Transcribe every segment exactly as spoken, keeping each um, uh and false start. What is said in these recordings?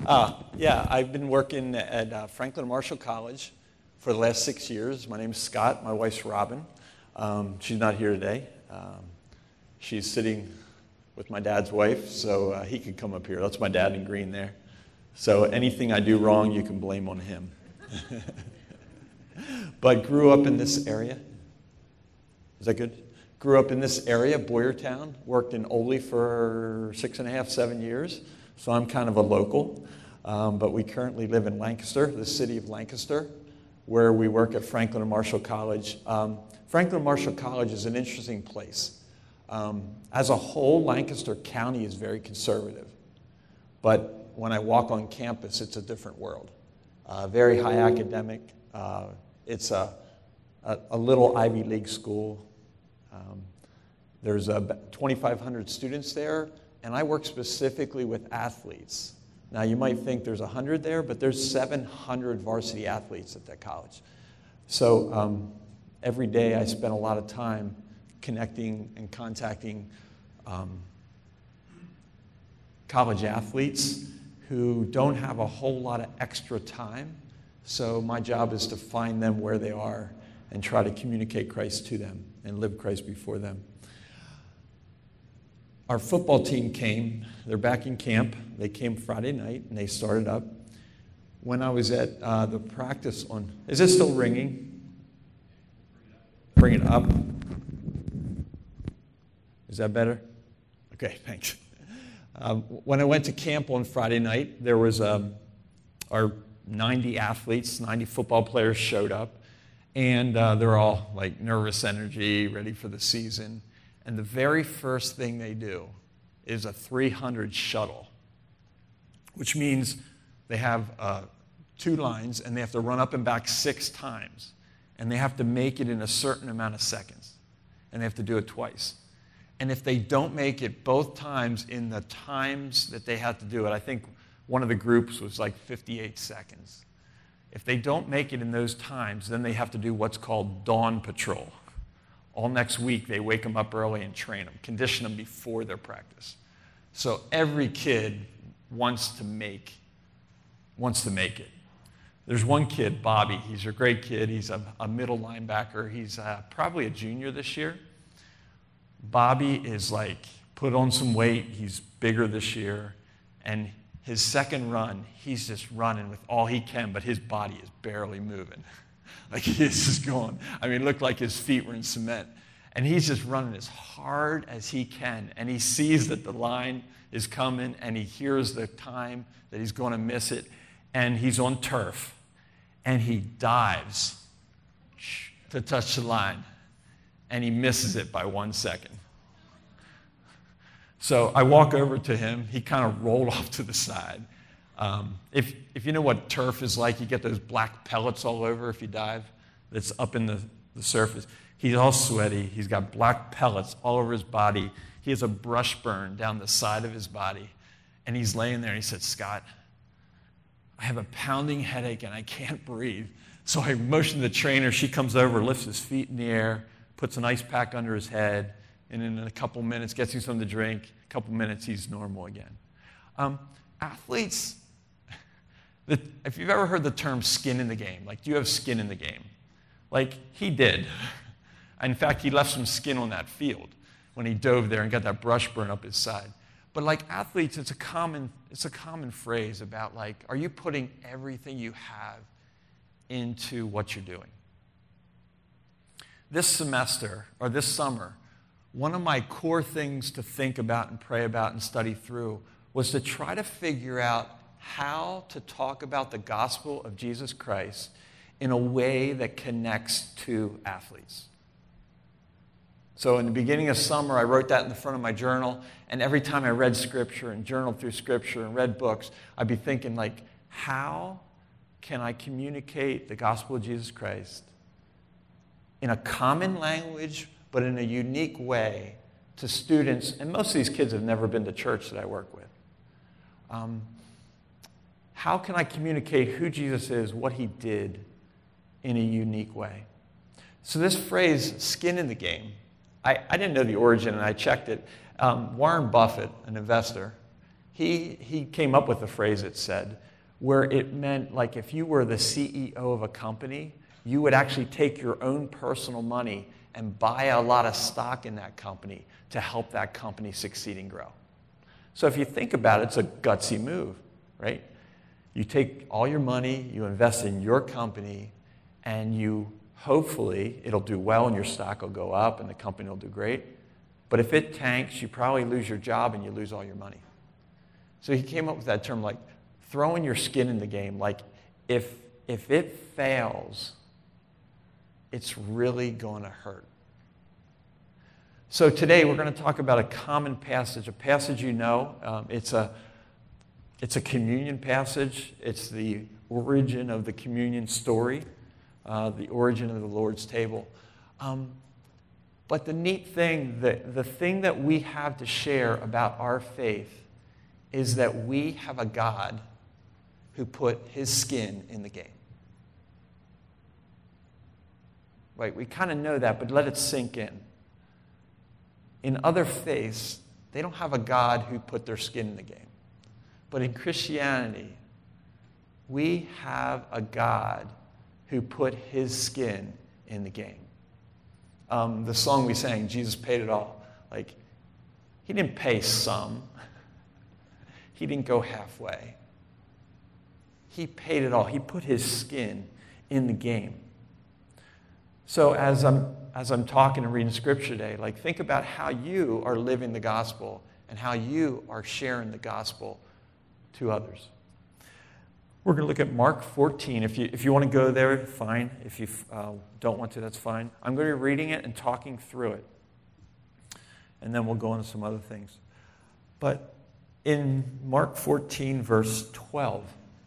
Uh, yeah, I've been working at uh, Franklin Marshall College for the last six years. My name's Scott. My wife's Robin. Um, she's not here today. Um, she's sitting with my dad's wife, so uh, he could come up here. That's my dad in green there. So anything I do wrong, you can blame on him. But grew up in this area. Is that good? Grew up in this area, Boyertown. Worked in Ole for six and a half, seven years. So I'm kind of a local. Um, but we currently live in Lancaster, the city of Lancaster, where we work at Franklin and Marshall College. Um, Franklin and Marshall College is an interesting place. Um, as a whole, Lancaster County is very conservative. But when I walk on campus, it's a different world. Uh, very high academic. Uh, it's a, a, a little Ivy League school. Um, there's uh, twenty-five hundred students there, and I work specifically with athletes. Now, you might think there's one hundred there, but there's seven hundred varsity athletes at that college. So um, every day I spend a lot of time connecting and contacting um, college athletes who don't have a whole lot of extra time. So my job is to find them where they are and try to communicate Christ to them and live Christ before them. Our football team came. They're back in camp. They came Friday night, and they started up. When I was at uh, the practice on... Is it still ringing? Bring it up. Is that better? Okay, thanks. Um, when I went to camp on Friday night, there was um, our ninety athletes, ninety football players showed up, and uh, they're all like nervous energy, ready for the season. And the very first thing they do is a three hundred shuttle, which means they have uh, two lines, and they have to run up and back six times. And they have to make it in a certain amount of seconds. And they have to do it twice. And if they don't make it both times in the times that they had to do it, I think one of the groups was like fifty-eight seconds. If they don't make it in those times, then they have to do what's called dawn patrol. All next week, they wake them up early and train them, condition them before their practice. So every kid wants to make, wants to make it. There's one kid, Bobby. He's a great kid. He's a, a middle linebacker. He's uh, probably a junior this year. Bobby is like, put on some weight. He's bigger this year. And his second run, he's just running with all he can, but his body is barely moving. Like he's just going, I mean, it looked like his feet were in cement. And he's just running as hard as he can. And he sees that the line is coming, and he hears the time that he's going to miss it. And he's on turf. And he dives to touch the line. And he misses it by one second. So I walk over to him. He kind of rolled off to the side. Um, if, if you know what turf is like, you get those black pellets all over if you dive that's up in the, the surface. He's all sweaty. He's got black pellets all over his body. He has a brush burn down the side of his body. And he's laying there, and he said, Scott, I have a pounding headache, and I can't breathe. So I motion the trainer. She comes over, lifts his feet in the air, puts an ice pack under his head, and in a couple minutes gets him something to drink. A couple minutes, he's normal again. Um, athletes... If you've ever heard the term skin in the game, like, do you have skin in the game? Like, he did. In fact, he left some skin on that field when he dove there and got that brush burn up his side. But like athletes, it's a common, it's a common phrase about, like, are you putting everything you have into what you're doing? This semester, or this summer, one of my core things to think about and pray about and study through was to try to figure out how to talk about the gospel of Jesus Christ in a way that connects to athletes. So in the beginning of summer, I wrote that in the front of my journal, and every time I read Scripture and journaled through Scripture and read books, I'd be thinking, like, how can I communicate the gospel of Jesus Christ in a common language, but in a unique way to students? And most of these kids have never been to church that I work with. Um, How can I communicate who Jesus is, what he did, in a unique way? So this phrase, skin in the game, I, I didn't know the origin, and I checked it. Um, Warren Buffett, an investor, he, he came up with a phrase that said, where it meant like if you were the C E O of a company, you would actually take your own personal money and buy a lot of stock in that company to help that company succeed and grow. So if you think about it, it's a gutsy move, right? You take all your money, you invest in your company, and you hopefully it'll do well and your stock will go up and the company will do great. But if it tanks, you probably lose your job and you lose all your money. So he came up with that term like throwing your skin in the game. Like if, if it fails, it's really going to hurt. So today we're going to talk about a common passage, a passage you know. Um, it's a it's a communion passage. It's the origin of the communion story, uh, the origin of the Lord's table. Um, but the neat thing, the, the thing that we have to share about our faith is that we have a God who put his skin in the game. Right? We kind of know that, but let it sink in. In other faiths, they don't have a God who put their skin in the game. But in Christianity, we have a God who put his skin in the game. Um, the song we sang, Jesus Paid It All, like, he didn't pay some. He didn't go halfway. He paid it all. He put his skin in the game. So as I'm as I'm talking and reading scripture today, like think about how you are living the gospel and how you are sharing the gospel to others. We're going to look at Mark fourteen. If you if you want to go there, fine. If you uh, don't want to, that's fine. I'm going to be reading it and talking through it. And then we'll go into some other things. But in Mark fourteen, verse twelve,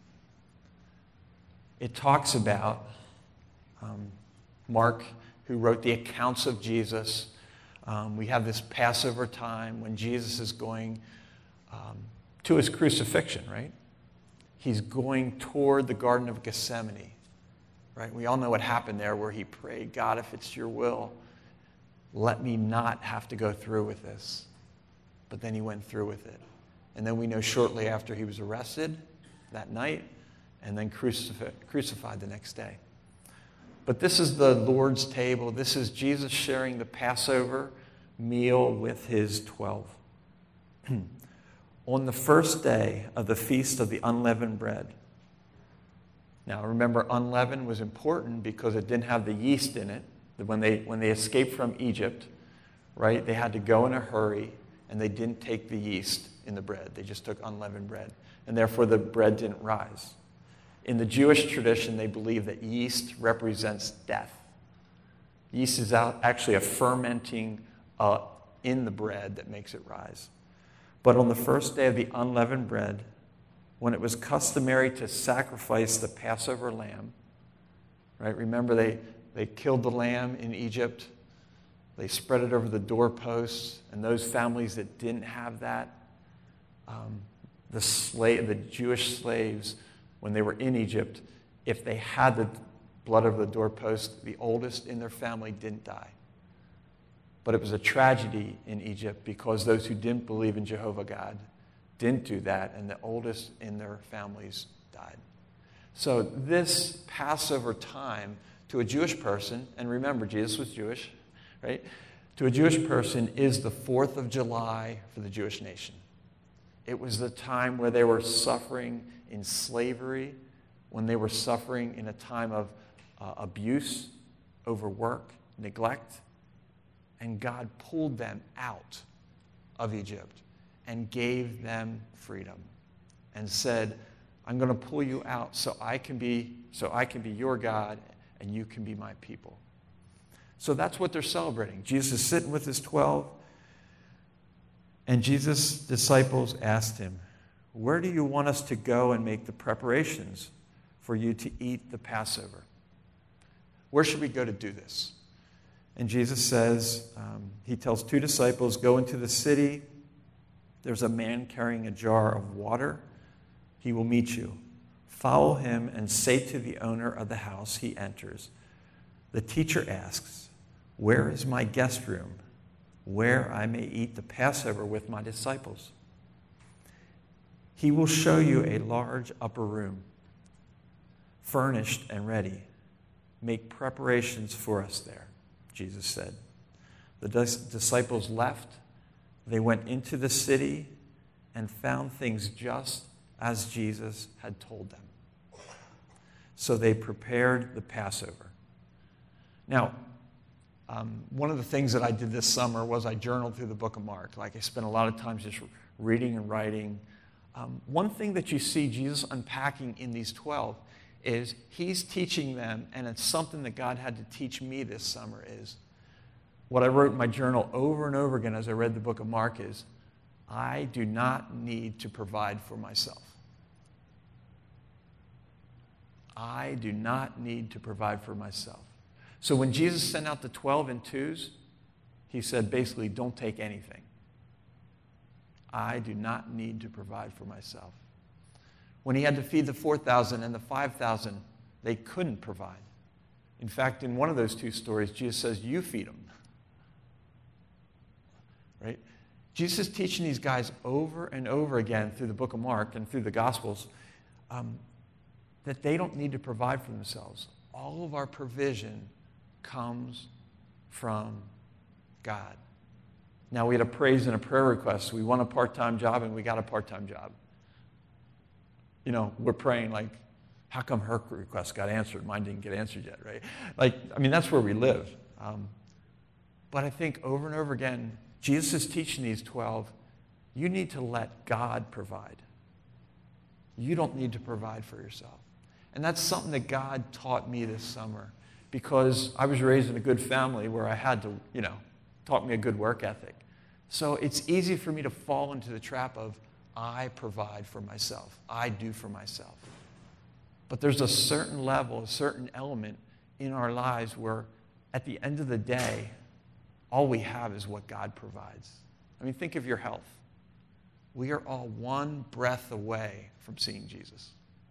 it talks about um, Mark, who wrote the accounts of Jesus. Um, we have this Passover time when Jesus is going um, to his crucifixion, right? He's going toward the Garden of Gethsemane, right? We all know what happened there where he prayed, God, if it's your will, let me not have to go through with this. But then he went through with it. And then we know shortly after he was arrested that night and then crucified, crucified the next day. But this is the Lord's table. This is Jesus sharing the Passover meal with his twelve. On the first day of the Feast of the Unleavened Bread. Now remember, unleavened was important because it didn't have the yeast in it. When they, when they escaped from Egypt, right, they had to go in a hurry and they didn't take the yeast in the bread. They just took unleavened bread. And therefore the bread didn't rise. In the Jewish tradition, they believe that yeast represents death. Yeast is out, actually a fermenting uh, in the bread that makes it rise. But on the first day of the unleavened bread, when it was customary to sacrifice the Passover lamb, right? Remember, they, they killed the lamb in Egypt. They spread it over the doorposts, and those families that didn't have that, um, the slave, the Jewish slaves, when they were in Egypt, if they had the blood over the doorpost, the oldest in their family didn't die. But it was a tragedy in Egypt because those who didn't believe in Jehovah God didn't do that, and the oldest in their families died. So this Passover time to a Jewish person, and remember, Jesus was Jewish, right? To a Jewish person is the fourth of July for the Jewish nation. It was the time where they were suffering in slavery, when they were suffering in a time of uh, abuse, overwork, neglect. And God pulled them out of Egypt and gave them freedom and said, I'm going to pull you out so I can be, so I can be your God and you can be my people. So that's what they're celebrating. Jesus is sitting with his twelve, and Jesus' disciples asked him, where do you want us to go and make the preparations for you to eat the Passover? Where should we go to do this? And Jesus says, um, he tells two disciples, go into the city. There's a man carrying a jar of water. He will meet you. Follow him and say to the owner of the house he enters, the teacher asks, where is my guest room, where I may eat the Passover with my disciples? He will show you a large upper room, furnished and ready. Make preparations for us there, Jesus said. The dis- disciples left. They went into the city and found things just as Jesus had told them. So they prepared the Passover. Now, um, one of the things that I did this summer was I journaled through the book of Mark. Like I spent a lot of time just reading and writing. Um, one thing that you see Jesus unpacking in these twelve is he's teaching them, and it's something that God had to teach me this summer, is what I wrote in my journal over and over again as I read the book of Mark is, I do not need to provide for myself. I do not need to provide for myself. So when Jesus sent out the twelve in twos, he said basically, don't take anything. I do not need to provide for myself. When he had to feed the four thousand and the five thousand, they couldn't provide. In fact, in one of those two stories, Jesus says, you feed them. Right? Jesus is teaching these guys over and over again through the book of Mark and through the Gospels um, that they don't need to provide for themselves. All of our provision comes from God. Now, we had a praise and a prayer request. We want a part-time job, and we got a part-time job. You know, we're praying like, how come her request got answered? Mine didn't get answered yet, right? Like, I mean, that's where we live. Um, but I think over and over again, Jesus is teaching these twelve, you need to let God provide. You don't need to provide for yourself. And that's something that God taught me this summer because I was raised in a good family where I had to, you know, taught me a good work ethic. So it's easy for me to fall into the trap of, I provide for myself. I do for myself. But there's a certain level, a certain element in our lives where at the end of the day, all we have is what God provides. I mean, think of your health. We are all one breath away from seeing Jesus.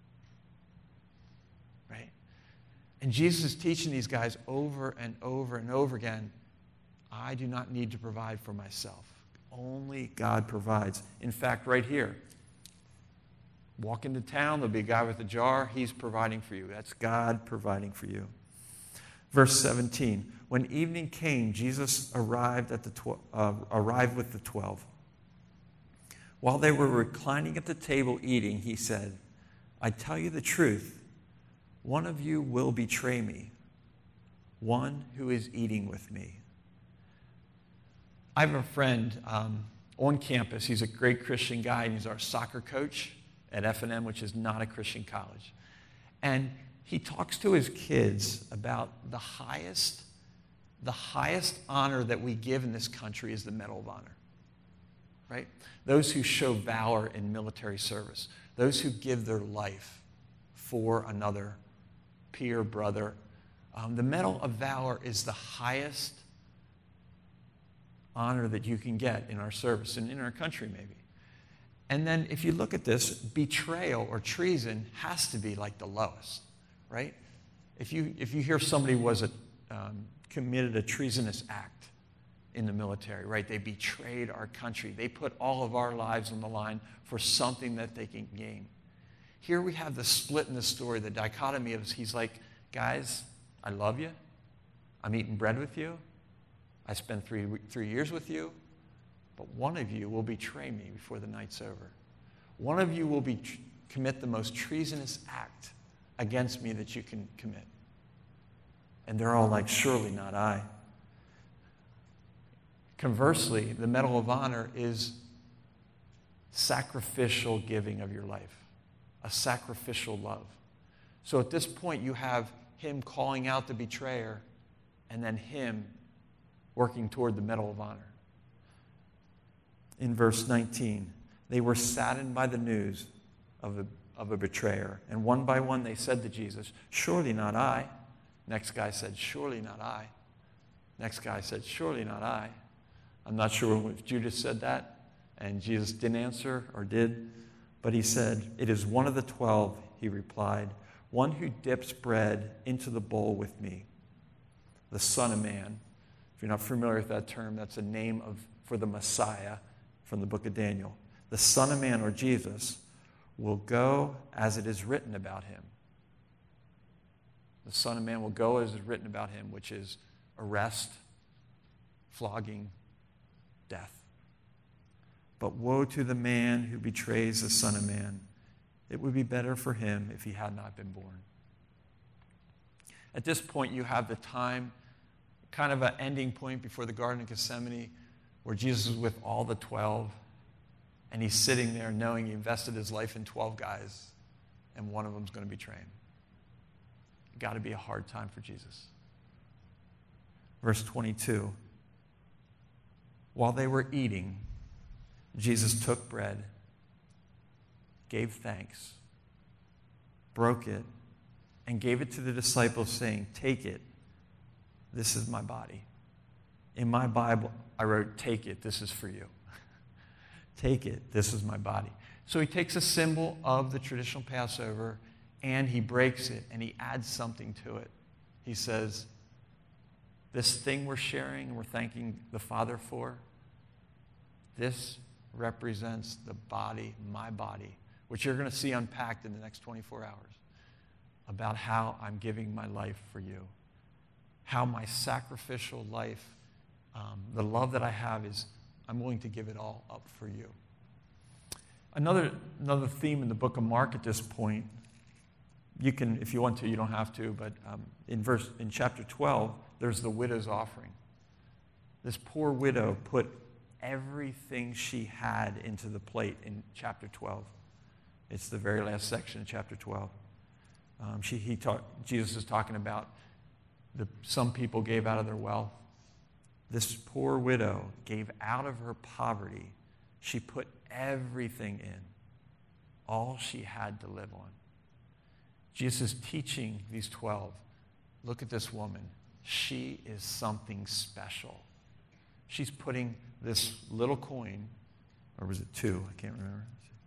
Right? And Jesus is teaching these guys over and over and over again, I do not need to provide for myself. Only God provides. In fact, right here, walk into town, there'll be a guy with a jar. He's providing for you. That's God providing for you. Verse seventeen, when evening came, Jesus arrived, at the tw- uh, arrived with the twelve. While they were reclining at the table eating, he said, I tell you the truth, one of you will betray me, one who is eating with me. I have a friend um, on campus. He's a great Christian guy, and he's our soccer coach at F and M, which is not a Christian college. And he talks to his kids about the highest, the highest honor that we give in this country is the Medal of Honor, right? Those who show valor in military service, those who give their life for another peer, brother. Um, the Medal of Valor is the highest honor that you can get in our service and in our country maybe. And then if you look at this, betrayal or treason has to be like the lowest, right? If you if you hear somebody was a, um, committed a treasonous act in the military, right? They betrayed our country. They put all of our lives on the line for something that they can gain. Here we have the split in the story, the dichotomy of he's like, guys, I love you. I'm eating bread with you. I spent three, three years with you, but one of you will betray me before the night's over. One of you will be, commit the most treasonous act against me that you can commit. And they're all like, surely not I. Conversely, the Medal of Honor is sacrificial giving of your life, a sacrificial love. So at this point, you have him calling out the betrayer and then him working toward the Medal of Honor. In verse nineteen, they were saddened by the news of a, of a betrayer. And one by one they said to Jesus, surely not I. Next guy said, surely not I. Next guy said, surely not I. I'm not sure if Judas said that and Jesus didn't answer or did, but he said, it is one of the twelve, he replied, one who dips bread into the bowl with me, the Son of Man. If you're not familiar with that term, that's a name of for the Messiah from the book of Daniel. The Son of Man, or Jesus, will go as it is written about him. The Son of Man will go as it is written about him, which is arrest, flogging, death. But woe to the man who betrays the Son of Man. It would be better for him if he had not been born. At this point, you have the time, kind of an ending point before the Garden of Gethsemane, where Jesus is with all the twelve, and he's sitting there knowing he invested his life in twelve guys, and one of them's going to betray him. It's got to be a hard time for Jesus. Verse twenty-two. While they were eating, Jesus took bread, gave thanks, broke it, and gave it to the disciples, saying, "Take it, this is my body." In my Bible, I wrote, "Take it, this is for you." Take it, this is my body. So he takes a symbol of the traditional Passover, and he breaks it, and he adds something to it. He says, this thing we're sharing and we're thanking the Father for, this represents the body, my body, which you're going to see unpacked in the next twenty-four hours, about how I'm giving my life for you, how my sacrificial life, um, the love that I have is I'm willing to give it all up for you. Another, another theme in the book of Mark at this point, you can, if you want to, you don't have to, but um, in verse, in chapter twelve, there's the widow's offering. This poor widow put everything she had into the plate in chapter twelve. It's the very last section of chapter twelve. Um, she, he talk, Jesus is talking about the, some people gave out of their wealth. This poor widow gave out of her poverty. She put everything in, all she had to live on. Jesus is teaching these twelve, look at this woman. She is something special. She's putting this little coin, or was it two? I can't remember.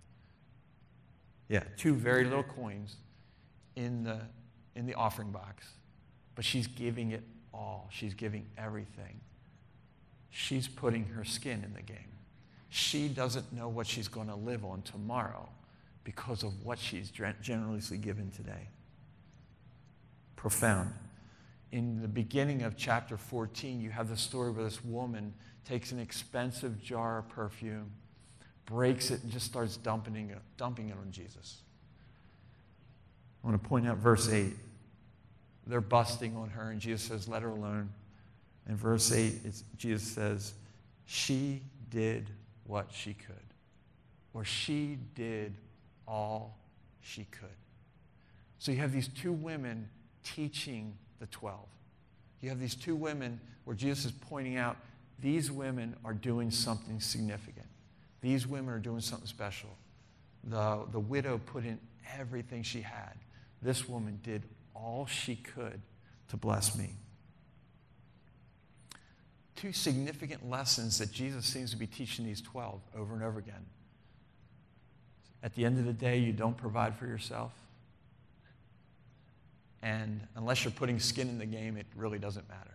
Yeah, two very little coins in the, in the offering box. But she's giving it all. She's giving everything. She's putting her skin in the game. She doesn't know what she's going to live on tomorrow because of what she's generously given today. Profound. In the beginning of chapter fourteen, you have the story where this woman takes an expensive jar of perfume, breaks it, and just starts dumping it, dumping it on Jesus. I want to point out verse eight. They're busting on her, and Jesus says, let her alone. In verse eight, it's, Jesus says, she did what she could, or she did all she could. So you have these two women teaching the twelve. You have these two women where Jesus is pointing out these women are doing something significant. These women are doing something special. The, the widow put in everything she had. This woman did all she could to bless me. Two significant lessons that Jesus seems to be teaching these twelve over and over again. At the end of the day, you don't provide for yourself. And unless you're putting skin in the game, it really doesn't matter.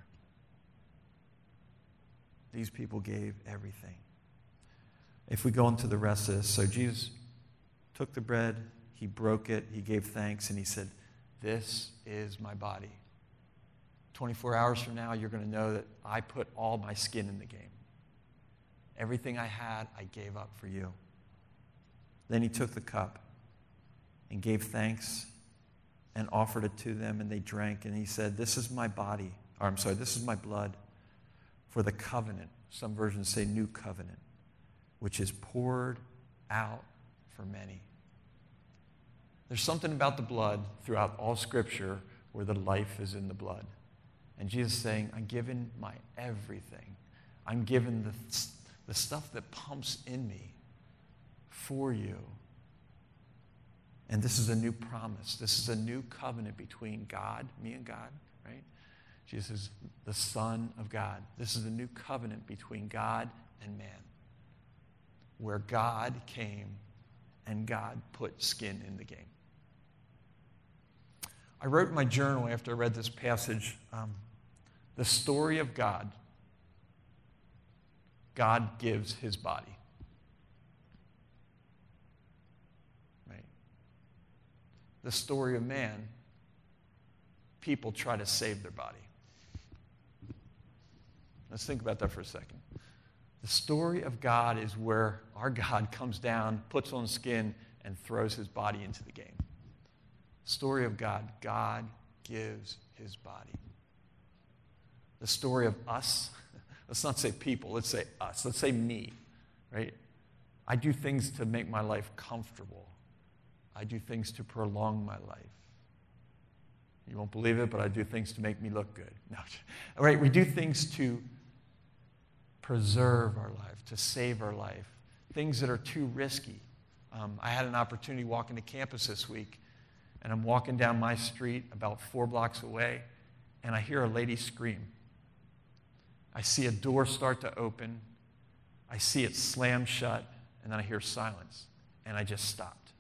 These people gave everything. If we go into the rest of this, so Jesus took the bread, he broke it, he gave thanks, and he said, this is my body. twenty-four hours from now, you're going to know that I put all my skin in the game. Everything I had, I gave up for you. Then he took the cup and gave thanks and offered it to them, and they drank. And he said, this is my body, or I'm sorry, this is my blood for the covenant. Some versions say new covenant, which is poured out for many. There's something about the blood throughout all Scripture where the life is in the blood. And Jesus is saying, I'm giving my everything. I'm giving the, the stuff that pumps in me for you. And this is a new promise. This is a new covenant between God, me and God, right? Jesus is the Son of God. This is a new covenant between God and man, where God came and God put skin in the game. I wrote in my journal after I read this passage, um, the story of God. God gives his body. Right? the story of man, people try to save their body. Let's think about that for a second. The story of God is where our God comes down, puts on skin, and throws his body into the game. Story of God, God gives his body. The story of us, let's not say people, let's say us, let's say me, right? I do things to make my life comfortable. I do things to prolong my life. You won't believe it, but I do things to make me look good. No. All right, we do things to preserve our life, to save our life, things that are too risky. Um, I had an opportunity walking to campus this week, and I'm walking down my street about four blocks away, and I hear a lady scream. I see a door start to open. I see it slam shut, and then I hear silence, and I just stopped.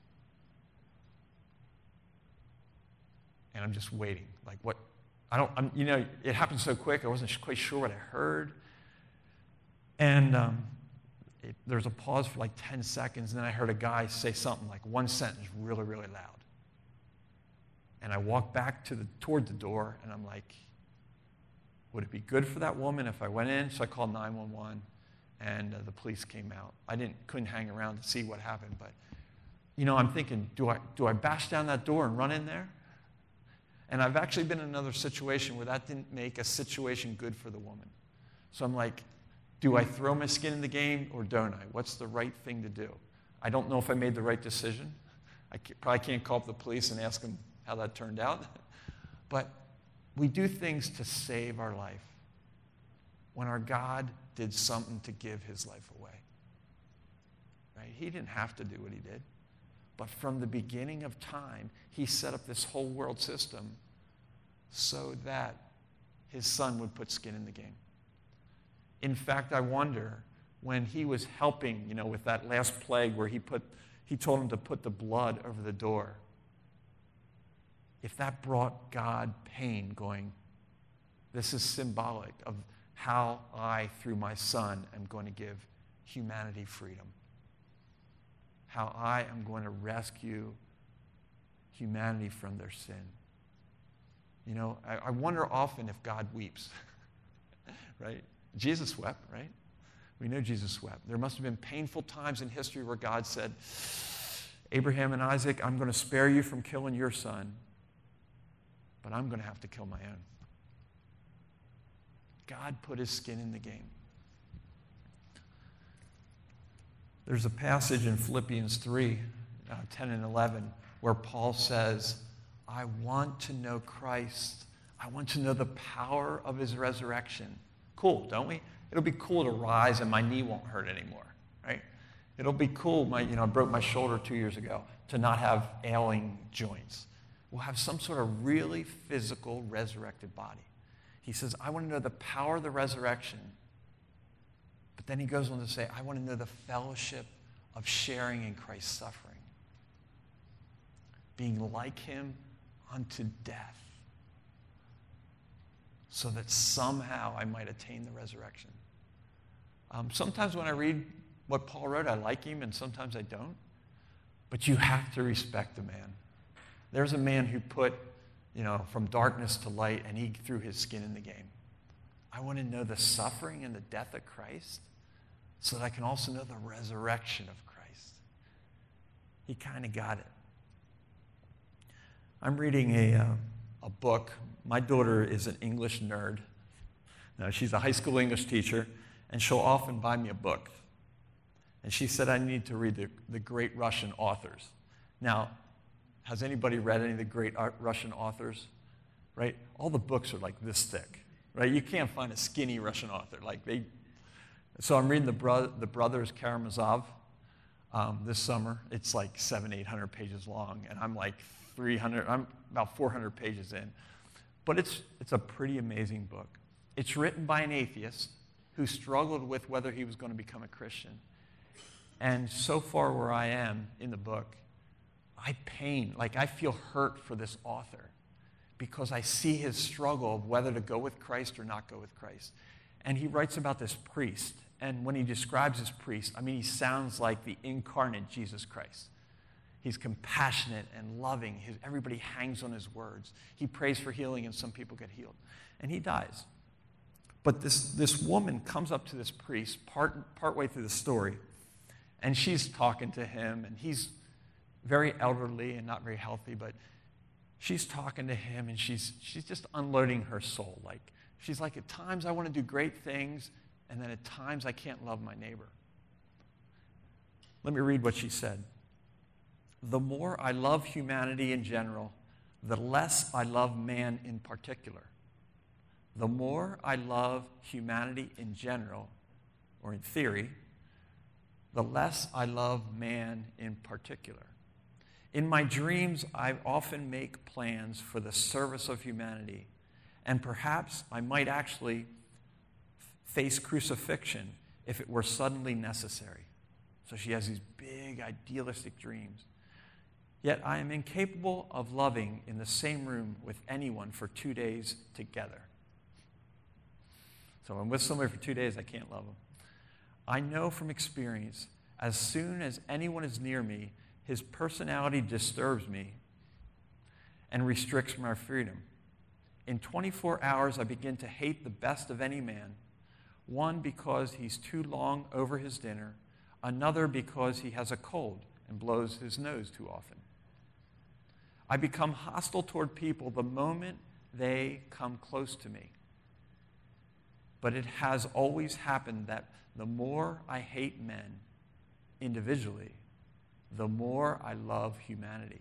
And I'm just waiting. Like, what? I don't, I'm, you know, it happened so quick, I wasn't quite sure what I heard. And um, it, there's a pause for like ten seconds, and then I heard a guy say something, like one sentence, really, really loud. And I walked back to the, toward the door, and I'm like, would it be good for that woman if I went in? So I called nine one one, and uh, the police came out. I didn't, couldn't hang around to see what happened, but, you know, I'm thinking, do I, do I bash down that door and run in there? And I've actually been in another situation where that didn't make a situation good for the woman. So I'm like, do I throw my skin in the game or don't I? What's the right thing to do? I don't know if I made the right decision. I probably can't call up the police and ask them how that turned out. But we do things to save our life when our God did something to give his life away. Right? He didn't have to do what he did. But from the beginning of time, he set up this whole world system so that his son would put skin in the game. In fact, I wonder, when he was helping, you know, with that last plague where he put, he told him to put the blood over the door, if that brought God pain, going, this is symbolic of how I, through my son, am going to give humanity freedom. How I am going to rescue humanity from their sin. You know, I, I wonder often if God weeps, right? Jesus wept, right? We know Jesus wept. There must have been painful times in history where God said, Abraham and Isaac, I'm going to spare you from killing your son, but I'm going to have to kill my own. God put his skin in the game. There's a passage in Philippians three, uh, ten and eleven, where Paul says, I want to know Christ. I want to know the power of his resurrection. Cool, don't we? It'll be cool to rise and my knee won't hurt anymore, right? It'll be cool, my, you know, I broke my shoulder two years ago, to not have ailing joints. We'll have some sort of really physical, resurrected body. He says, I want to know the power of the resurrection. But then he goes on to say, I want to know the fellowship of sharing in Christ's suffering. Being like him unto death. So that somehow I might attain the resurrection. Um, sometimes when I read what Paul wrote, I like him, and sometimes I don't. But you have to respect the man. There's a man who put, you know, from darkness to light, and he threw his skin in the game. I want to know the suffering and the death of Christ so that I can also know the resurrection of Christ. He kind of got it. I'm reading a, uh, a book. My daughter is an English nerd. Now, she's a high school English teacher, and she'll often buy me a book. And she said I need to read the, the great Russian authors. Now, has anybody read any of the great Russian authors? Right? All the books are like this thick. Right? You can't find a skinny Russian author. Like they. So I'm reading the, bro- the Brothers Karamazov um, this summer. It's like seven, eight hundred pages long, and I'm like three hundred. I'm about four hundred pages in. But it's it's a pretty amazing book. It's written by an atheist who struggled with whether he was going to become a Christian. And so far where I am in the book, I pain, like I feel hurt for this author because I see his struggle of whether to go with Christ or not go with Christ. And he writes about this priest. And when he describes this priest, I mean, he sounds like the incarnate Jesus Christ. He's compassionate and loving. His, everybody hangs on his words. He prays for healing, and some people get healed. And he dies. But this, this woman comes up to this priest part, partway through the story, and she's talking to him, and he's very elderly and not very healthy, but she's talking to him, and she's, she's just unloading her soul. Like, she's like, at times I want to do great things, and then at times I can't love my neighbor. Let me read what she said. The more I love humanity in general, the less I love man in particular. The more I love humanity in general, or in theory, the less I love man in particular. In my dreams, I often make plans for the service of humanity, and perhaps I might actually face crucifixion if it were suddenly necessary. So she has these big idealistic dreams. Yet I am incapable of loving in the same room with anyone for two days together. So I'm with somebody for two days, I can't love them. I know from experience, as soon as anyone is near me, his personality disturbs me and restricts my freedom. In twenty-four hours, I begin to hate the best of any man. One, because he's too long over his dinner. Another, because he has a cold and blows his nose too often. I become hostile toward people the moment they come close to me. But it has always happened that the more I hate men individually, the more I love humanity.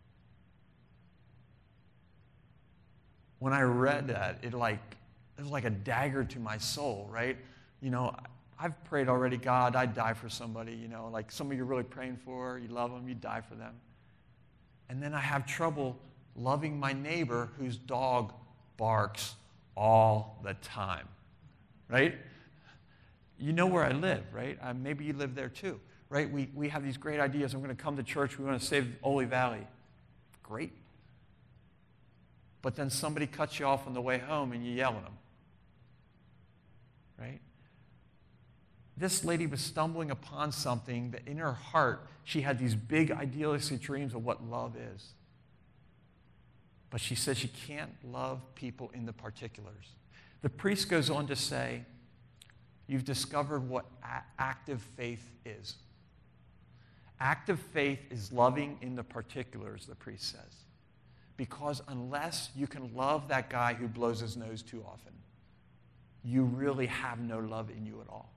When I read that, it like it was like a dagger to my soul, right? You know, I've prayed already, God, I'd die for somebody, you know, like somebody you're really praying for, you love them, you die for them. And then I have trouble loving my neighbor whose dog barks all the time, right? You know where I live, right? Uh, maybe you live there too, right? We, we have these great ideas. I'm going to come to church. We want to save Ole Valley. Great. But then somebody cuts you off on the way home and you yell at them, right? This lady was stumbling upon something that in her heart, she had these big idealistic dreams of what love is. But she says she can't love people in the particulars. The priest goes on to say, you've discovered what a- active faith is. Active faith is loving in the particulars, the priest says. Because unless you can love that guy who blows his nose too often, you really have no love in you at all.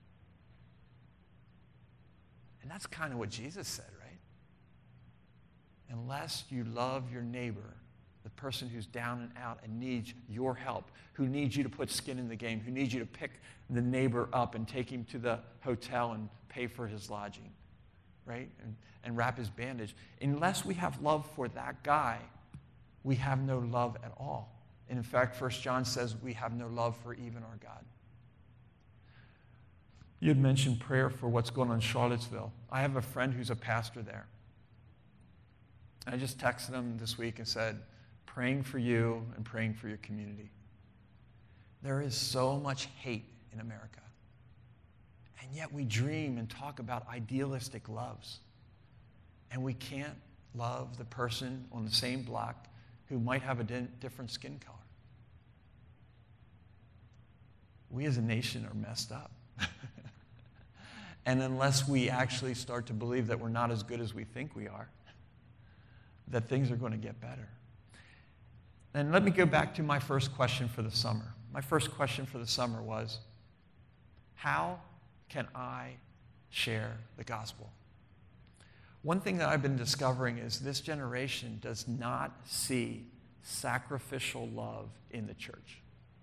And that's kind of what Jesus said, right? Unless you love your neighbor, the person who's down and out and needs your help, who needs you to put skin in the game, who needs you to pick the neighbor up and take him to the hotel and pay for his lodging, right? And, and wrap his bandage. Unless we have love for that guy, we have no love at all. And in fact, First John says we have no love for even our God. You had mentioned prayer for what's going on in Charlottesville. I have a friend who's a pastor there. I just texted him this week and said, praying for you and praying for your community. There is so much hate in America. And yet we dream and talk about idealistic loves. And we can't love the person on the same block who might have a di- different skin color. We as a nation are messed up. And unless we actually start to believe that we're not as good as we think we are, that things are going to get better. And let me go back to my first question for the summer. My first question for the summer was, how can I share the gospel? One thing that I've been discovering is this generation does not see sacrificial love in the church.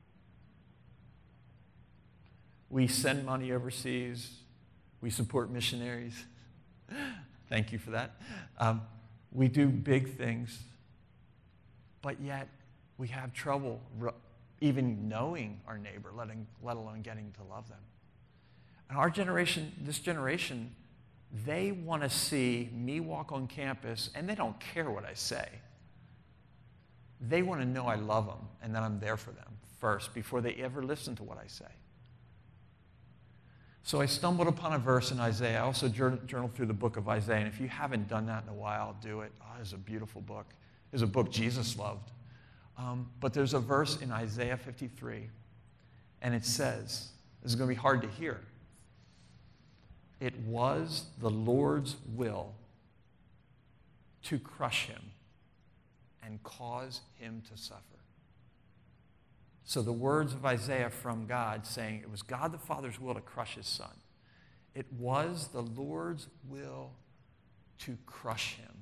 We send money overseas. We support missionaries. Thank you for that. Um, we do big things, but yet we have trouble re- even knowing our neighbor, letting, let alone getting to love them. And our generation, this generation, they want to see me walk on campus, and they don't care what I say. They want to know I love them and that I'm there for them first before they ever listen to what I say. So I stumbled upon a verse in Isaiah. I also jour- journaled through the book of Isaiah. And if you haven't done that in a while, do it. Oh, it's a beautiful book. It's a book Jesus loved. Um, but there's a verse in Isaiah fifty-three, and it says, this is going to be hard to hear. It was the Lord's will to crush him and cause him to suffer. So the words of Isaiah from God saying it was God the Father's will to crush his son. It was the Lord's will to crush him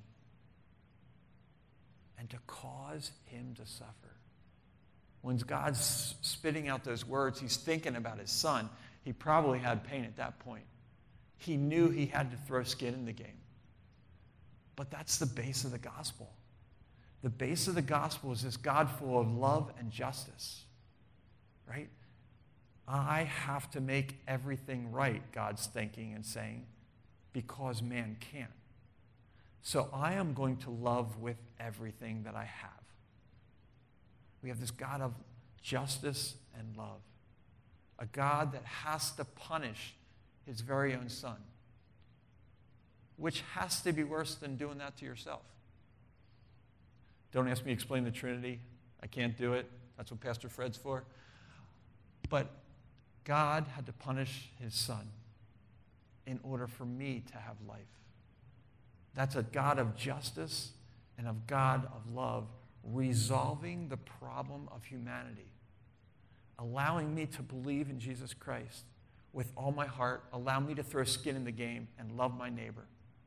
and to cause him to suffer. When God's spitting out those words, he's thinking about his son. He probably had pain at that point. He knew he had to throw skin in the game. But that's the base of the gospel. The base of the gospel is this God full of love and justice. Right? I have to make everything right, God's thinking and saying, because man can't. So I am going to love with everything that I have. We have this God of justice and love. A God that has to punish his very own son. Which has to be worse than doing that to yourself. Don't ask me to explain the Trinity. I can't do it. That's what Pastor Fred's for. But God had to punish his son in order for me to have life. That's a God of justice and of God of love, resolving the problem of humanity, allowing me to believe in Jesus Christ with all my heart, allow me to throw skin in the game and love my neighbor.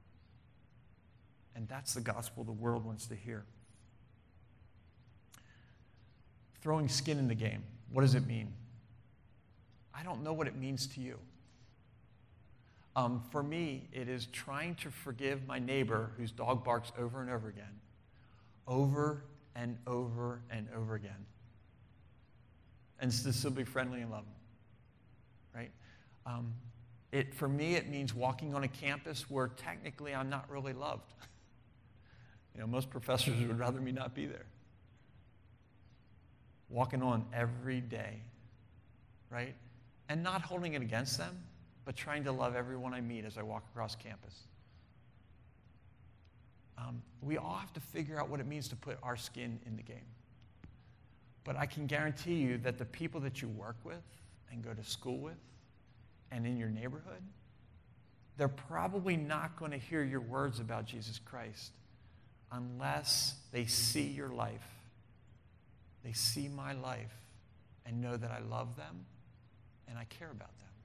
And that's the gospel the world wants to hear. Throwing skin in the game, what does it mean? I don't know what it means to you. Um, for me, it is trying to forgive my neighbor whose dog barks over and over again, over and over and over again, and to still be friendly and loving, right? Um, it, for me, it means walking on a campus where technically I'm not really loved. You know, most professors would rather me not be there. Walking on every day, right? And not holding it against them, but trying to love everyone I meet as I walk across campus. Um, we all have to figure out what it means to put our skin in the game. But I can guarantee you that the people that you work with and go to school with and in your neighborhood, they're probably not going to hear your words about Jesus Christ unless they see your life. They see my life and know that I love them and I care about them.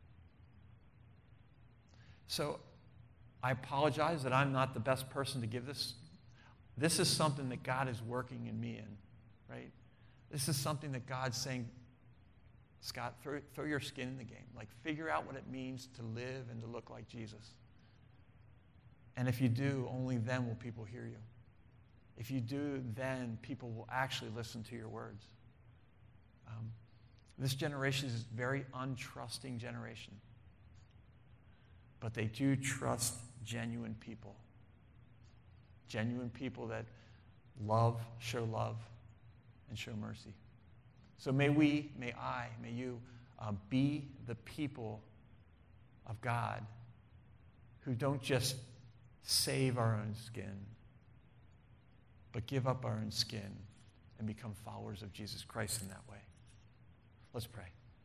So I apologize that I'm not the best person to give this. This is something that God is working in me in, right? This is something that God's saying, Scott, throw, throw your skin in the game. Like, figure out what it means to live and to look like Jesus. And if you do, only then will people hear you. If you do, then people will actually listen to your words. Um, this generation is a very untrusting generation. But they do trust genuine people. Genuine people that love, show love, and show mercy. So may we, may I, may you uh, be the people of God who don't just save our own skin, but give up our own skin and become followers of Jesus Christ in that way. Let's pray.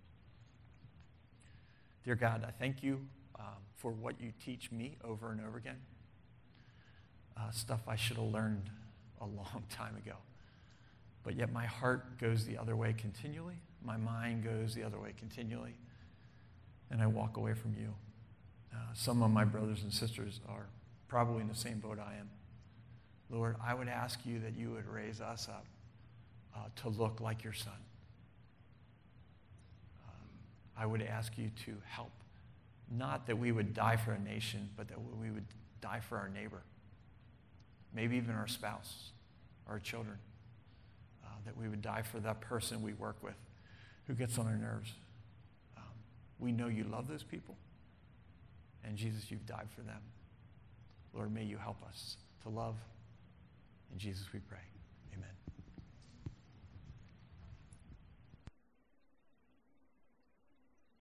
Dear God, I thank you um, for what you teach me over and over again. Uh, stuff I should have learned a long time ago. But yet my heart goes the other way continually. My mind goes the other way continually. And I walk away from you. Uh, some of my brothers and sisters are probably in the same boat I am. Lord, I would ask you that you would raise us up uh, to look like your son. Um, I would ask you to help. Not that we would die for a nation, but that we would die for our neighbor. Maybe even our spouse, our children. Uh, that we would die for that person we work with who gets on our nerves. Um, we know you love those people. And Jesus, you've died for them. Lord, may you help us to love. In Jesus we pray. Amen.